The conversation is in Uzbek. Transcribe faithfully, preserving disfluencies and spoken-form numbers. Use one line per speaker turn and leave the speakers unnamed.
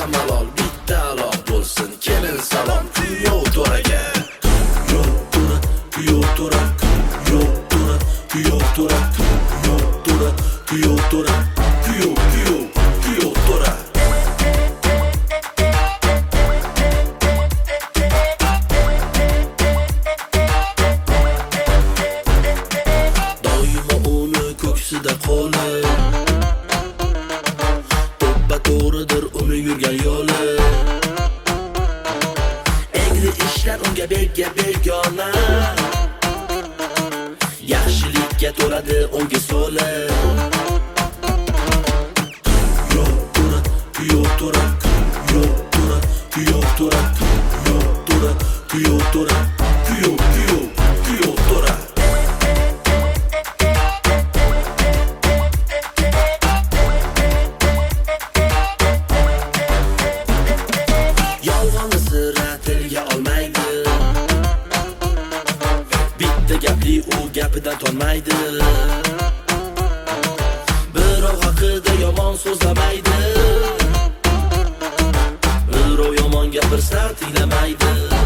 malol, bitta alo bo'lsin. Kelin salom kuyov to'raga. Kuyov to'ra, kuyov to'ra, kuyov to'ra, kuyov to'ra, kuyov to'ra, kuyov to'ra, kuyov kuyov kuyov to'ra. Doimo uni ko'ksida qo'li, to'ppa to'g'ridir uni yurgan yo'li. Egri ishlar unga bega begona, yaxshilikka to'ladi unga so'li. Kuyov to'ra, kuyov to'ra, kuyov to'ra, kuyov to'ra, kuyov to'ra, kuyov to'ra, kuyov kuyov kuyov to'ra. Yolg'onni sira tilga olmaydi, bitta gapli u gapidan tonmaydi. Birov haqida yomon so'zlamaydi, birov yomon gapirsa tinglamaydi.